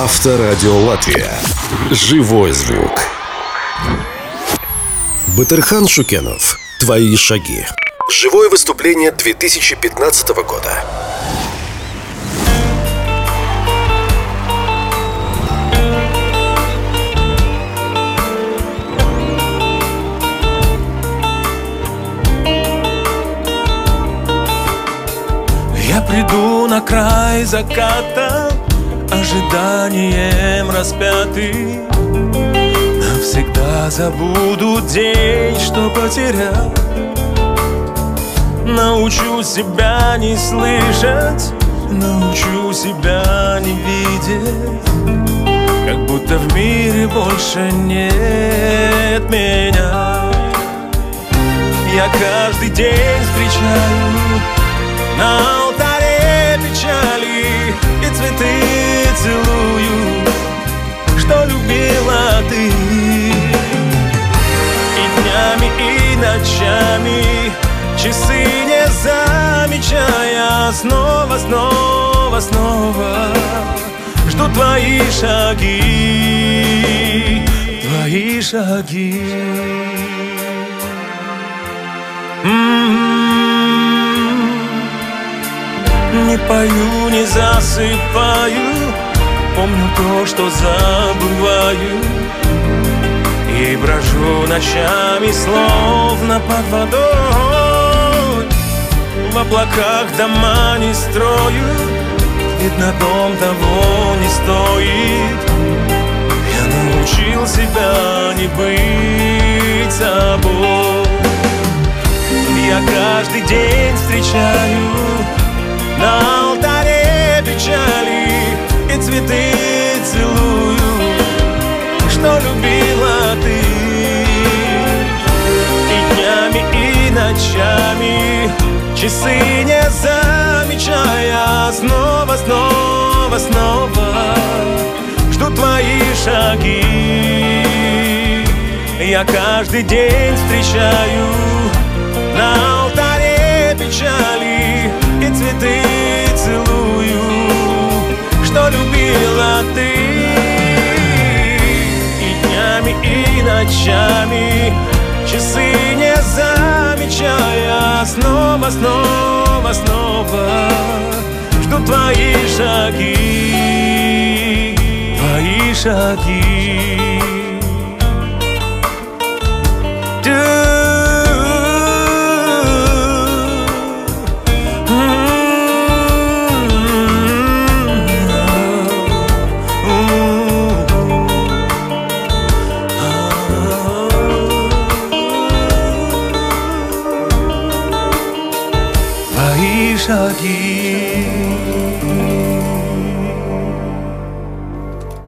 Авторадио Латвия. Живой звук. Батырхан Шукенов. Твои шаги. Живое выступление 2015 года. Я приду на край заката, ожиданием распятый. Навсегда забуду день, что потерял. Научу себя не слышать, научу себя не видеть, как будто в мире больше нет меня. Я каждый день встречаю на алтаре печали и цветы целую, что любила ты. И днями, и ночами, часы не замечая, снова, снова, снова жду твои шаги, твои шаги. Не пою, не засыпаю, помню то, что забываю, и брожу ночами, словно под водой. В облаках дома не строю, видно, дом того не стоит. Я научил себя не быть собой. Я каждый день встречаю на алтаре печали и цветы целую, что любила ты. И днями, и ночами, часы не замечая, снова, снова, снова жду твои шаги. Я каждый день встречаю на алтаре печали и цветы целую, что любила ты. И днями, и ночами, часы не замечая, снова, снова, снова жду твои шаги, твои шаги. Твои шаги.